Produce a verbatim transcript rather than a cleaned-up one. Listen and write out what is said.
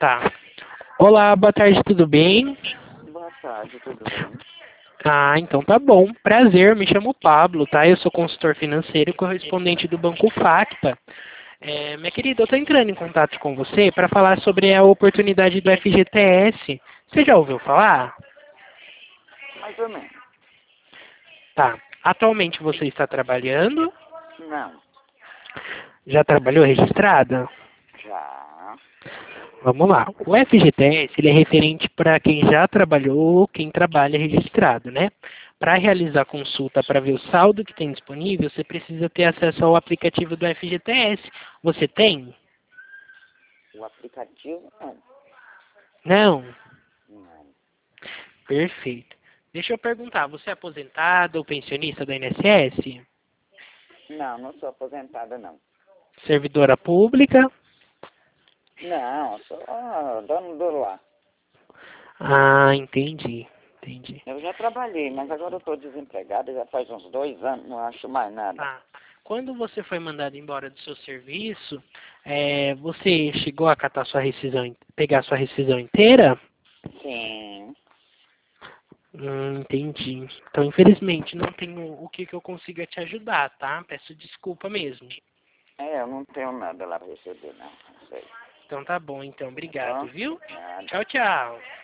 Tá. Olá, boa tarde, tudo bem? Boa tarde, tudo bem? Ah, então tá bom. Prazer, me chamo Pablo, tá? Eu sou consultor financeiro e correspondente do Banco Facta. É, minha querida, eu tô entrando em contato com você para falar sobre a oportunidade do F G T S. Você já ouviu falar? Mais ou menos. Tá. Atualmente você está trabalhando? Não, Já trabalhou registrada? já. Vamos lá. O F G T S ele é referente para quem já trabalhou ou quem trabalha registrado, né? Para realizar a consulta para ver o saldo que tem disponível, você precisa ter acesso ao aplicativo do F G T S. Você tem? O aplicativo, não. Não? Não, Perfeito. Deixa eu perguntar, você é aposentado ou pensionista do I N S S? não, não sou aposentada, não. Servidora pública? Não, sou ah, dono do lar. Ah, entendi. Entendi. Eu já trabalhei, mas agora eu estou desempregada, já faz uns dois anos, não acho mais nada. Tá. Quando você foi mandado embora do seu serviço, é, você chegou a catar sua rescisão, in- pegar sua rescisão inteira? Sim. Hum, entendi. Então, infelizmente, não tenho o que, que eu consiga te ajudar, tá? Peço desculpa mesmo. É, eu não tenho nada lá para receber, não. Não sei. Então tá bom, então. Tá Obrigado, bom? viu? Nada. Tchau, tchau.